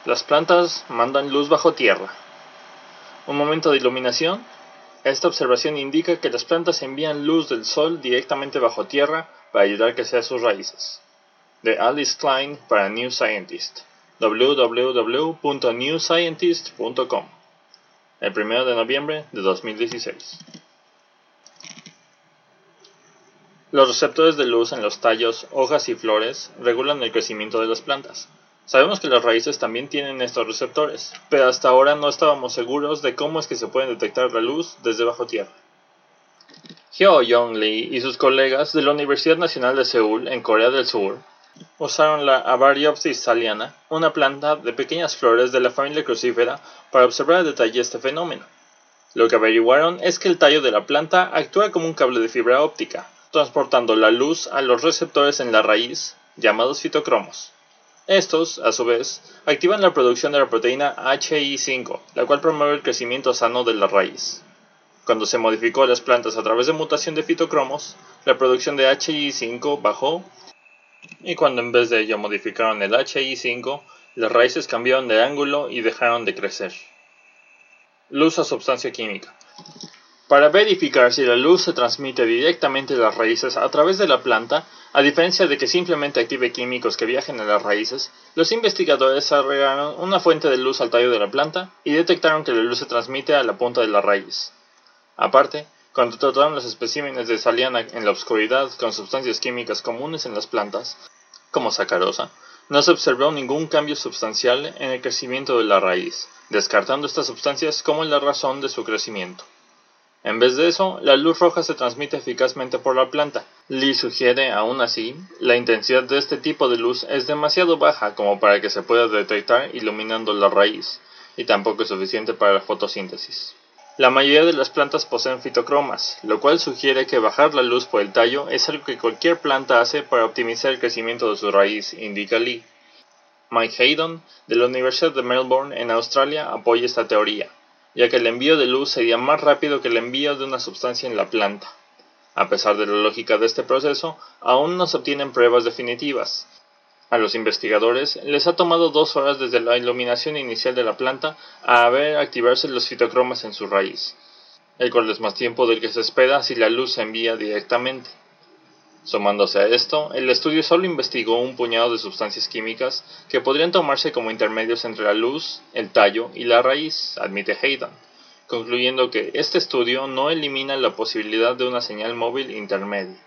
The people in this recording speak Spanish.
Las plantas mandan luz bajo tierra. Un momento de iluminación. Esta observación indica que las plantas envían luz del sol directamente bajo tierra para ayudar a crecer sus raíces. De Alice Klein para New Scientist. www.newscientist.com. El 1 de noviembre de 2016. Los receptores de luz en los tallos, hojas y flores regulan el crecimiento de las plantas. Sabemos que las raíces también tienen estos receptores, pero hasta ahora no estábamos seguros de cómo es que se puede detectar la luz desde bajo tierra. Hyo-Young Lee y sus colegas de la Universidad Nacional de Seúl, en Corea del Sur, usaron la Avariopsis thaliana, una planta de pequeñas flores de la familia crucífera, para observar a detalle este fenómeno. Lo que averiguaron es que el tallo de la planta actúa como un cable de fibra óptica, transportando la luz a los receptores en la raíz, llamados fitocromos. Estos, a su vez, activan la producción de la proteína HI5, la cual promueve el crecimiento sano de la raíz. Cuando se modificó las plantas a través de mutación de fitocromos, la producción de HI5 bajó, y cuando en vez de ello modificaron el HI5, las raíces cambiaron de ángulo y dejaron de crecer. Luz a sustancia química. Para verificar si la luz se transmite directamente de las raíces a través de la planta, a diferencia de que simplemente active químicos que viajen a las raíces, los investigadores agregaron una fuente de luz al tallo de la planta y detectaron que la luz se transmite a la punta de la raíz. Aparte, cuando trataron los especímenes de thaliana en la oscuridad con sustancias químicas comunes en las plantas, como sacarosa, no se observó ningún cambio sustancial en el crecimiento de la raíz, descartando estas sustancias como la razón de su crecimiento. En vez de eso, la luz roja se transmite eficazmente por la planta. Lee sugiere, aún así, la intensidad de este tipo de luz es demasiado baja como para que se pueda detectar iluminando la raíz, y tampoco es suficiente para la fotosíntesis. La mayoría de las plantas poseen fitocromas, lo cual sugiere que bajar la luz por el tallo es algo que cualquier planta hace para optimizar el crecimiento de su raíz, indica Lee. Mike Haydon, de la Universidad de Melbourne, en Australia, apoya esta teoría, ya que el envío de luz sería más rápido que el envío de una sustancia en la planta. A pesar de la lógica de este proceso, aún no se obtienen pruebas definitivas. A los investigadores les ha tomado 2 horas desde la iluminación inicial de la planta a ver activarse los fitocromas en su raíz, el cual es más tiempo del que se espera si la luz se envía directamente. Sumándose a esto, el estudio solo investigó un puñado de sustancias químicas que podrían tomarse como intermedios entre la luz, el tallo y la raíz, admite Haydon, concluyendo que este estudio no elimina la posibilidad de una señal móvil intermedia.